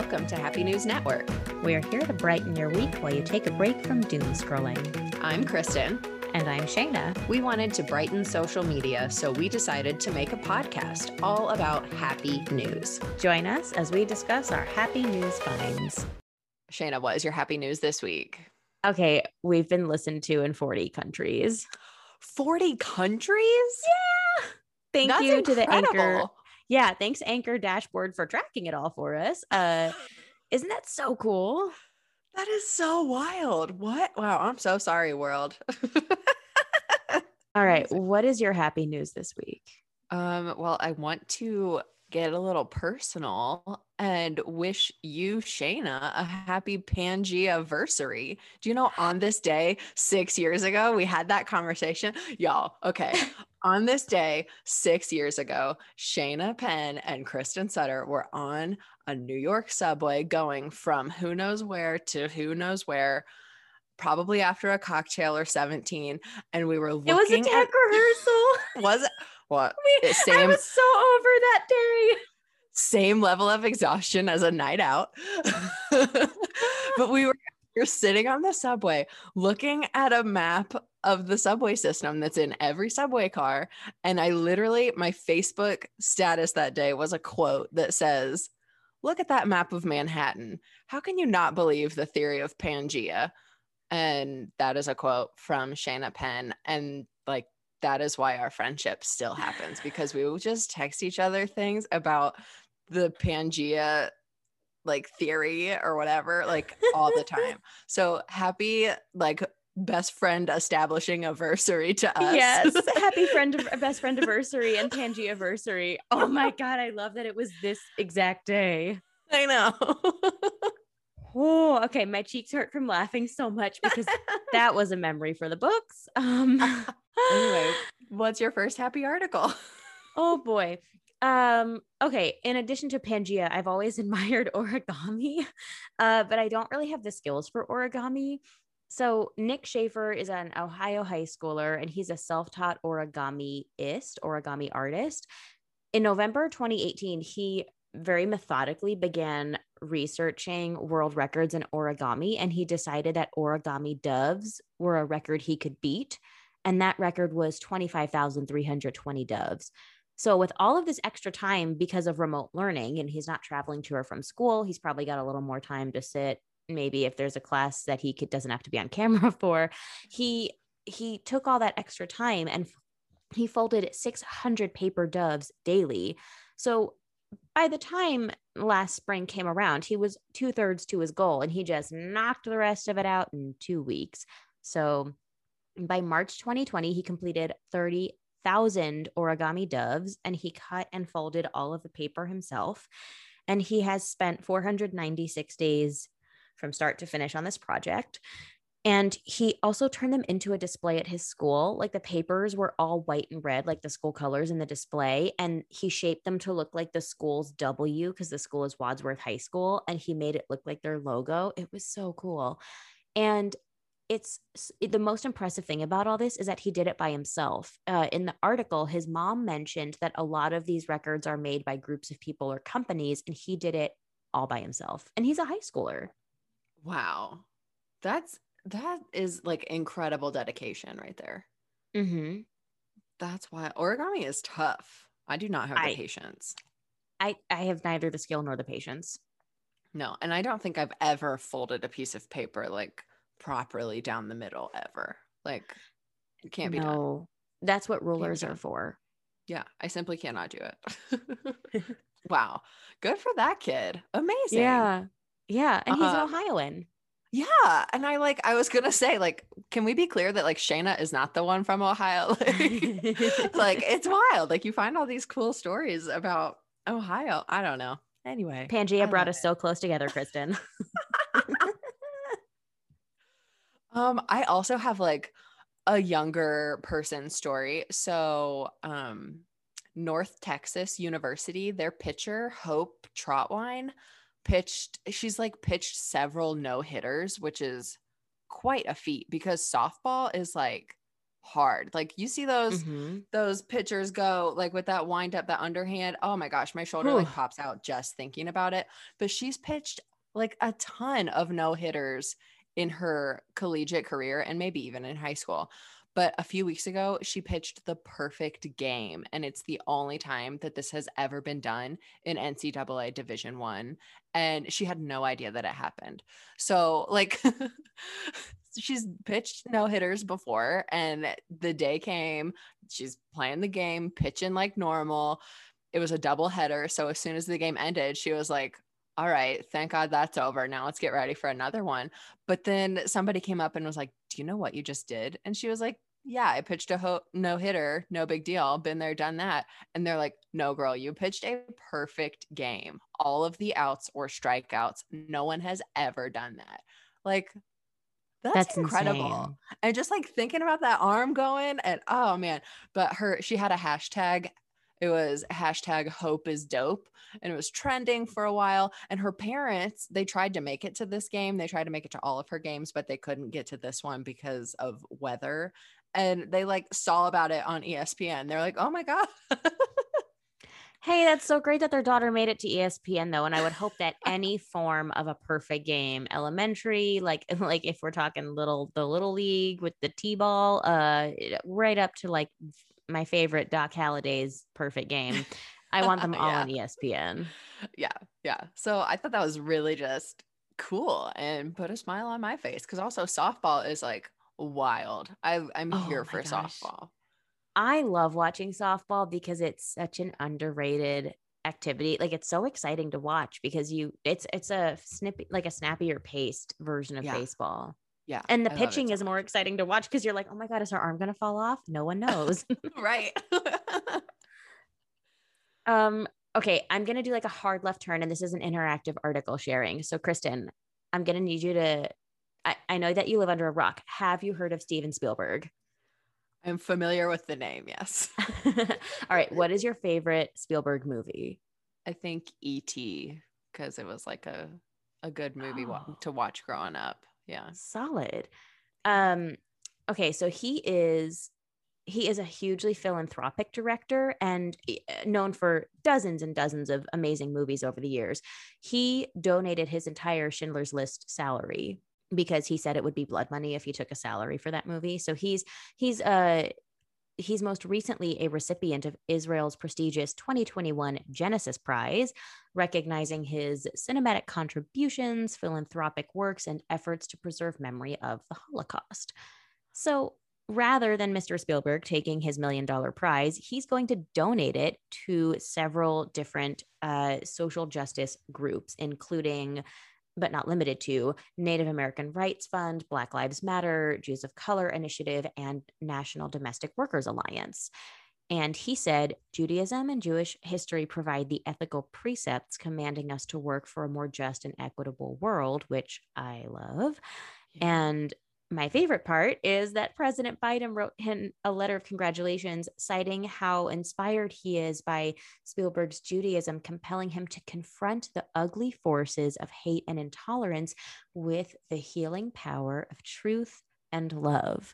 welcome to Happy News Network. We're here to brighten your week while you take a break from doom scrolling. I'm Kristen. And I'm Shayna. We wanted to brighten social media, so we decided to make a podcast all about happy news. Join us as we discuss our happy news finds. Shayna, what is your happy news this week? Okay, we've been listened to in 40 countries. 40 countries? Yeah! Thank That's you incredible. to the Anchor. Yeah, thanks Anchor Dashboard for tracking it all for us. Isn't that so cool? That is so wild. What? Wow, I'm so sorry, world. All right, what is your happy news this week? Well, I want to get a little personal and wish you, Shayna, a happy Pangea-versary. Do you know on this day, 6 years ago, we had that conversation? Y'all, okay. On this day, 6 years ago, Shayna Penn and Kristen Sutter were on a New York subway going from who knows where to who knows where, probably after a cocktail or 17. And we were looking It was a tech rehearsal. Was it? What? I was so over that day. Same level of exhaustion as a night out. But we were sitting on the subway looking at a map of the subway system that's in every subway car. And I literally, my Facebook status that day was a quote that says, "Look at that map of Manhattan. How can you not believe the theory of Pangea?" And that is a quote from Shayna Penn. And like, that is why our friendship still happens, because we will just text each other things about the Pangea like theory or whatever, like all the time. So happy like best friend establishing anniversary to us. Yes, happy best friend anniversary and Pangea anniversary. Oh my God, I love that it was this exact day. I know. Oh, okay. My cheeks hurt from laughing so much because that was a memory for the books. Anyway, what's your first happy article? Oh boy. Okay. In addition to Pangea, I've always admired origami, but I don't really have the skills for origami. So Nick Schaefer is an Ohio high schooler, and he's a self-taught origami artist. In November 2018, he very methodically began researching world records in origami, and he decided that origami doves were a record he could beat. And that record was 25,320 doves. So with all of this extra time because of remote learning, and he's not traveling to or from school, he's probably got a little more time to sit. Maybe if there's a class that he doesn't have to be on camera for, he took all that extra time and he folded 600 paper doves daily. So by the time last spring came around, he was 2/3 to his goal, and he just knocked the rest of it out in 2 weeks. So by March 2020, he completed 30,000 origami doves, and he cut and folded all of the paper himself. And he has spent 496 days from start to finish on this project. And he also turned them into a display at his school. Like the papers were all white and red, like the school colors in the display. And he shaped them to look like the school's W, because the school is Wadsworth High School. And he made it look like their logo. It was so cool. And the most impressive thing about all this is that he did it by himself. In the article, his mom mentioned that a lot of these records are made by groups of people or companies, and he did it all by himself. And he's a high schooler. Wow. That is like incredible dedication right there. Mm-hmm. That's why origami is tough. I do not have the patience. I have neither the skill nor the patience. No, and I don't think I've ever folded a piece of paper like properly down the middle ever. Like it can't be done. No, that's what rulers are for. Yeah, I simply cannot do it. Wow. Good for that kid. Amazing. Yeah. Yeah. And he's an Ohioan. Yeah. And I was going to say, like, can we be clear that like Shayna is not the one from Ohio? Like it's wild. Like you find all these cool stories about Ohio. I don't know. Anyway. Pangea brought us so close together, Kristen. I also have like a younger person story. So, North Texas University, their pitcher, Hope Trotwine, pitched several no-hitters, which is quite a feat because softball is like hard. Like you see those Mhm. those pitchers go like with that wind up, that underhand. Oh my gosh, my shoulder Whew. like pops out just thinking about it. But she's pitched like a ton of no hitters in her collegiate career and maybe even in high school. But a few weeks ago, she pitched the perfect game, and it's the only time that this has ever been done in NCAA Division One. And she had no idea that it happened. So, like, she's pitched no hitters before, and the day came. She's playing the game, pitching like normal. It was a double header. So as soon as the game ended, she was like, all right, thank God that's over. Now let's get ready for another one. But then somebody came up and was like, do you know what you just did? And she was like, yeah, I pitched a no hitter. No big deal. Been there, done that. And they're like, no, girl, you pitched a perfect game. All of the outs or strikeouts. No one has ever done that. Like, that's That's incredible. insane. And just like thinking about that arm going and oh man, but she had a hashtag. It was hashtag hope is dope. And it was trending for a while. And her parents, they tried to make it to this game. They tried to make it to all of her games, but they couldn't get to this one because of weather. And they like saw about it on ESPN. They're like, oh my God. Hey, that's so great that their daughter made it to ESPN though, and I would hope that any form of a perfect game, elementary, like like if we're talking the little league with the T-ball, right up to like my favorite Doc Halliday's perfect game. I want them all Yeah. on ESPN. Yeah. Yeah. So I thought that was really just cool and put a smile on my face because also softball is like wild. I'm Oh here my for gosh. softball. I love watching softball because it's such an underrated activity. Like it's so exciting to watch because it's a snippy like a snappier paced version of Yeah. baseball. Yeah. And the I love it pitching so is more exciting to watch because you're like, oh my God, is her arm gonna fall off? No one knows. much. Right. um, okay, I'm gonna do like a hard left turn, and this is an interactive article sharing. So Kristen, I'm gonna need you to I know that you live under a rock. Have you heard of Steven Spielberg? I'm familiar with the name. Yes. All right, what is your favorite Spielberg movie? I think E.T. because it was like a good movie Oh, to watch growing up. Yeah. solid. Um, okay, so he is a hugely philanthropic director and known for dozens and dozens of amazing movies over the years. He donated his entire Schindler's List salary because he said it would be blood money if he took a salary for that movie. So he's most recently a recipient of Israel's prestigious 2021 Genesis Prize, recognizing his cinematic contributions, philanthropic works, and efforts to preserve memory of the Holocaust. So rather than Mr. Spielberg taking his $1 million prize, he's going to donate it to several different social justice groups, including but not limited to Native American Rights Fund, Black Lives Matter, Jews of Color Initiative, and National Domestic Workers Alliance. And he said, Judaism and Jewish history provide the ethical precepts commanding us to work for a more just and equitable world, which I love. Yeah. And my favorite part is that President Biden wrote him a letter of congratulations, citing how inspired he is by Spielberg's Judaism, compelling him to confront the ugly forces of hate and intolerance with the healing power of truth and love.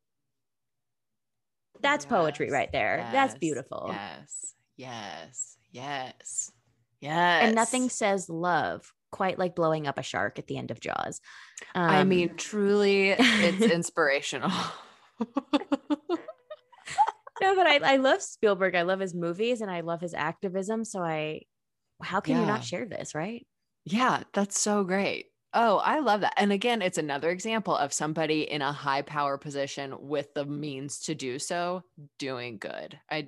That's poetry right there. That's beautiful. Yes. Yes. Yes. Yes. And nothing says love quite like blowing up a shark at the end of Jaws. I mean, truly, it's inspirational. No, but I love Spielberg. I love his movies and I love his activism. So how can you not share this, right? Yeah, that's so great. Oh, I love that. And again, it's another example of somebody in a high power position with the means to do so doing good. I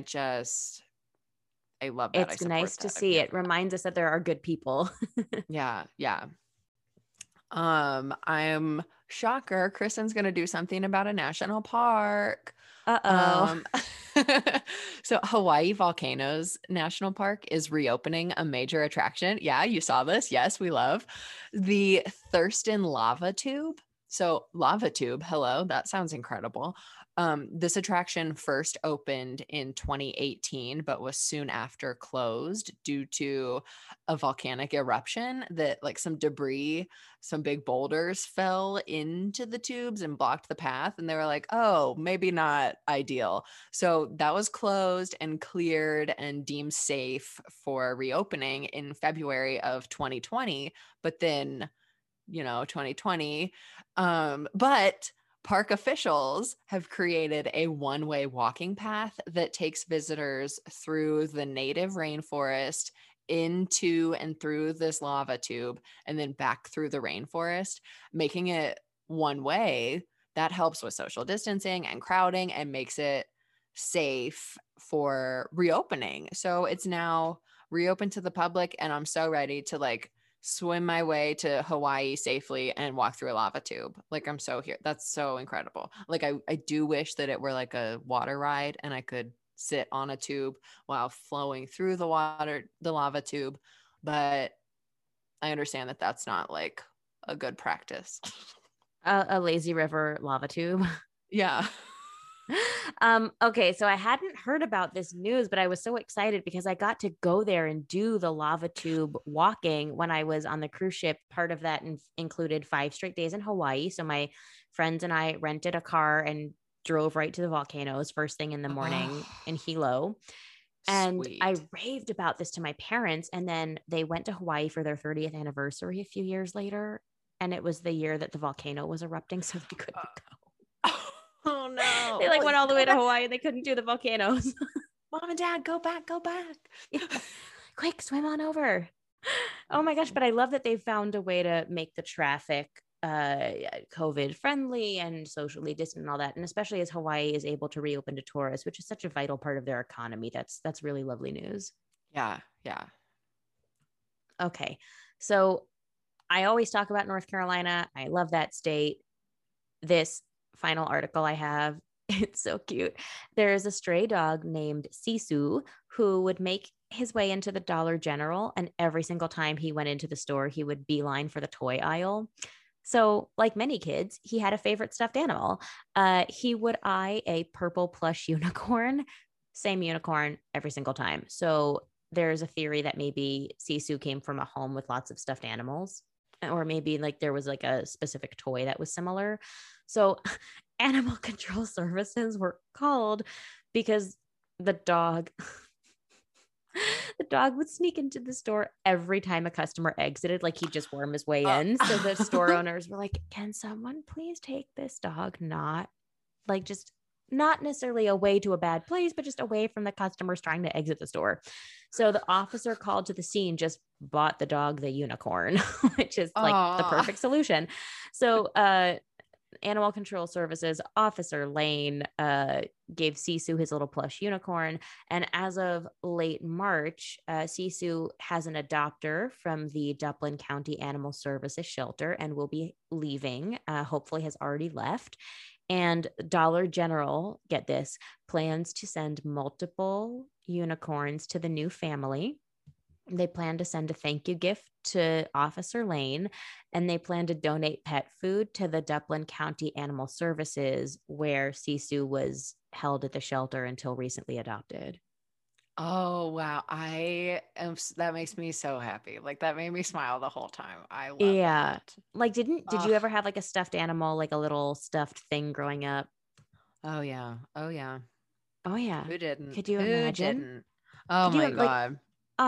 love that. It's nice to see. It reminds us that there are good people. Yeah, yeah. I'm shocker. Kristen's gonna do something about a national park. Uh-oh. So Hawaii Volcanoes National Park is reopening a major attraction. Yeah, you saw this. Yes, we love the Thurston Lava Tube. So lava tube, hello, that sounds incredible. This attraction first opened in 2018, but was soon after closed due to a volcanic eruption that like some debris, some big boulders fell into the tubes and blocked the path. And they were like, oh, maybe not ideal. So that was closed and cleared and deemed safe for reopening in February of 2020. But then, 2020. But park officials have created a one-way walking path that takes visitors through the native rainforest into and through this lava tube and then back through the rainforest, making it one way. That helps with social distancing and crowding and makes it safe for reopening. So it's now reopened to the public, and I'm so ready to like swim my way to Hawaii safely and walk through a lava tube. Like I'm so here. That's so incredible. Like I do wish that it were like a water ride and I could sit on a tube while flowing through the lava tube. But I understand that that's not like a good practice. A lazy river lava tube. Yeah. Okay, so I hadn't heard about this news, but I was so excited because I got to go there and do the lava tube walking when I was on the cruise ship. Part of that included 5 straight days in Hawaii. So my friends and I rented a car and drove right to the volcanoes first thing in the morning in Hilo. And Sweet. I raved about this to my parents. And then they went to Hawaii for their 30th anniversary a few years later. And it was the year that the volcano was erupting, so they couldn't go. Oh no. They like went all the way to Hawaii and they couldn't do the volcanoes. Mom and Dad, go back. Yeah. Quick, swim on over. Oh my gosh, but I love that they've found a way to make the traffic COVID friendly and socially distant and all that. And especially as Hawaii is able to reopen to tourists, which is such a vital part of their economy. That's really lovely news. Yeah. Yeah. Okay. So I always talk about North Carolina. I love that state. This final article I have, it's so cute. There's a stray dog named Sisu who would make his way into the Dollar General, and every single time he went into the store, he would beeline for the toy aisle. So, like many kids, he had a favorite stuffed animal. He would eye a purple plush unicorn, same unicorn every single time. So, there's a theory that maybe Sisu came from a home with lots of stuffed animals, or maybe like there was like a specific toy that was similar. So, animal control services were called because the dog would sneak into the store every time a customer exited, like he'd just worm his way in. So the store owners were like, can someone please take this dog? Not necessarily away to a bad place, but just away from the customers trying to exit the store. So the officer called to the scene, just bought the dog the unicorn, which is like the perfect solution. So Animal Control Services Officer Lane gave Sisu his little plush unicorn. And as of late March, Sisu has an adopter from the Duplin County Animal Services Shelter and will be leaving, hopefully has already left. And Dollar General, get this, plans to send multiple unicorns to the new family. They plan to send a thank you gift to Officer Lane, and they plan to donate pet food to the Duplin County Animal Services, where Sisu was held at the shelter until recently adopted. Oh, wow. That makes me so happy. Like that made me smile the whole time. I love that. Like, did you ever have like a stuffed animal, like a little stuffed thing growing up? Oh yeah. Oh yeah. Who didn't? Could you Who imagine? didn't? Oh my God.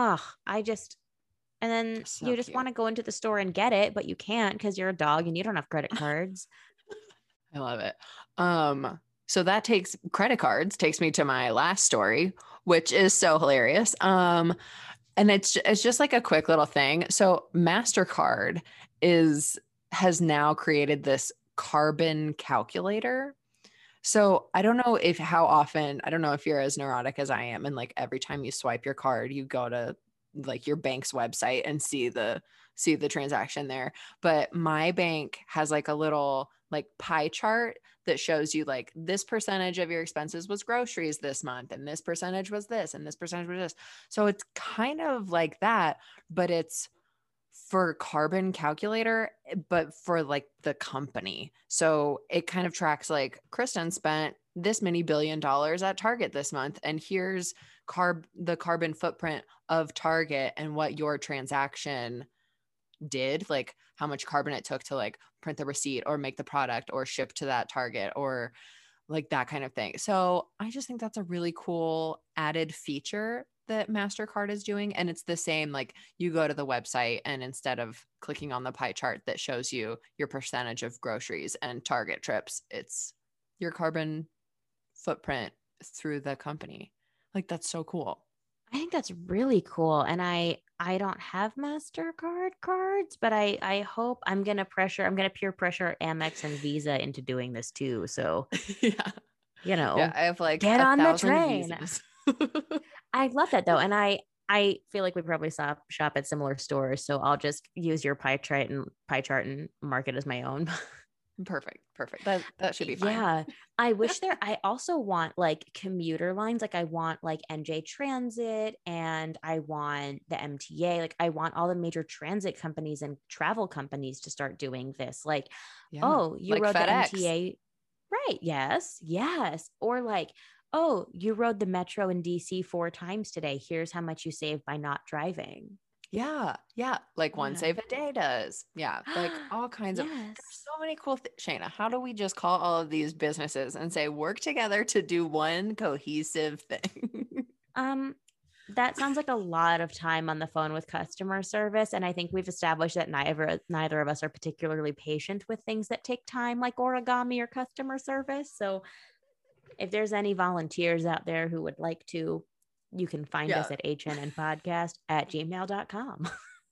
And then So you just want to go into the store and get it, but you can't because you're a dog and you don't have credit cards. I love it. So that credit cards takes me to my last story, which is so hilarious. And it's just like a quick little thing. So MasterCard has now created this carbon calculator. So I don't know if you're as neurotic as I am, and like every time you swipe your card, you go to like your bank's website and see the transaction there. But my bank has like a little like pie chart that shows you like this percentage of your expenses was groceries this month, and this percentage was this, and this percentage was this. So it's kind of like that, but it's for carbon calculator, but for like the company. So it kind of tracks like Kristen spent this many $1 billion at Target this month. And here's the carbon footprint of Target and what your transaction did, like how much carbon it took to like print the receipt or make the product or ship to that Target or like that kind of thing. So I just think that's a really cool added feature that MasterCard is doing. And it's the same, like you go to the website and instead of clicking on the pie chart that shows you your percentage of groceries and Target trips, it's your carbon footprint through the company. Like that's so cool. I think that's really cool. And I don't have MasterCard cards, but I hope I'm going to peer pressure Amex and Visa into doing this too. So, Yeah. Yeah, I have like get on the 1,000 train. visas. I love that though. And I feel like we probably shop at similar stores. So I'll just use your pie chart and mark it as my own. Perfect. That should be fine. Yeah. I wish I also want like commuter lines. Like I want like NJ Transit and I want the MTA. Like I want all the major transit companies and travel companies to start doing this. Like, oh, you like rode FedEx. the MTA. Right. Yes. Or like, oh, you rode the metro in DC 4 times today. Here's how much you save by not driving. Yeah. Like One Save a Day does. Yeah. Like all kinds of, there's so many cool things. Shayna, how do we just call all of these businesses and say, work together to do one cohesive thing? That sounds like a lot of time on the phone with customer service. And I think we've established that neither of us are particularly patient with things that take time, like origami or customer service. So if there's any volunteers out there who would like to, you can find us at hnnpodcast@gmail.com.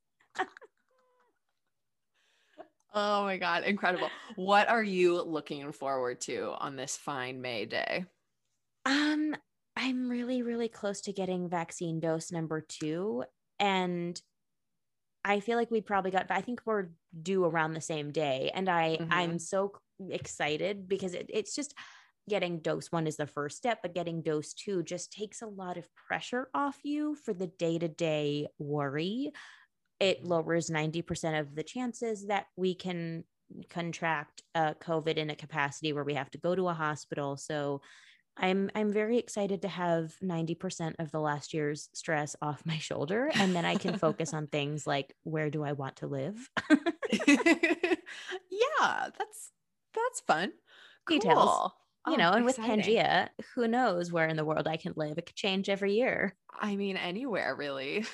Oh my God. Incredible. What are you looking forward to on this fine May day? I'm really, really close to getting vaccine dose number 2. And I feel like I think we're due around the same day. And I'm so excited because it's just getting dose 1 is the first step, but getting dose 2 just takes a lot of pressure off you for the day-to-day worry. It lowers 90% of the chances that we can contract COVID in a capacity where we have to go to a hospital. So I'm very excited to have 90% of the last year's stress off my shoulder. And then I can focus on things like, where do I want to live? Yeah, that's fun. Details. Cool. And with Pangea, who knows where in the world I can live? It could change every year. I mean, anywhere really.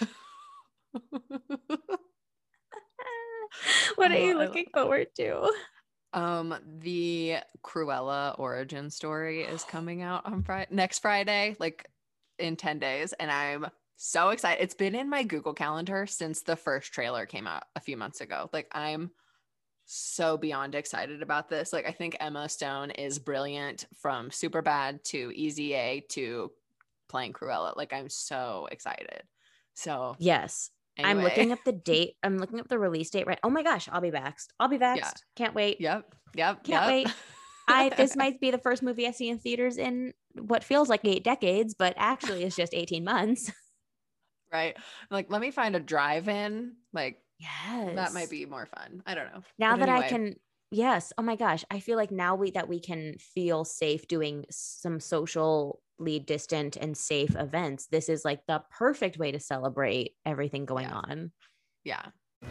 What are you looking forward to? The Cruella origin story is coming out on next Friday, like in 10 days. And I'm so excited. It's been in my Google Calendar since the first trailer came out a few months ago. Like I'm so beyond excited about this. Like I think Emma Stone is brilliant from Superbad to Easy A to playing Cruella. Like I'm so excited. So yes. Anyway. I'm looking up the date. I'm looking up the release date, right? Oh my gosh, I'll be vaxxed. Yeah. Can't wait. Yep. Can't wait. This might be the first movie I see in theaters in what feels like 8 decades, but actually it's just 18 months. Right. Like, let me find a drive-in. Like, yes, that might be more fun. I don't know. Now that anyway. I can, yes. Oh my gosh. I feel like now that we can feel safe doing some socially distant and safe events, this is like the perfect way to celebrate everything going on. Yeah.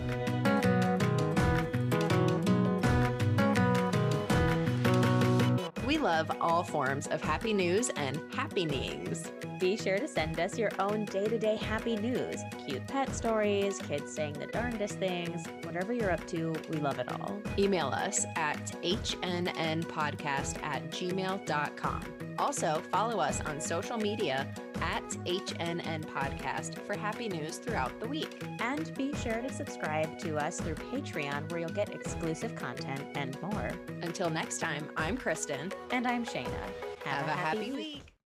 We love all forms of happy news and happenings. Be sure to send us your own day-to-day happy news. Cute pet stories, kids saying the darndest things, whatever you're up to, we love it all. Email us at hnnpodcast@gmail.com. Also, follow us on social media at HNN Podcast for happy news throughout the week. And be sure to subscribe to us through Patreon, where you'll get exclusive content and more. Until next time, I'm Kristen. And I'm Shayna. Have a happy week.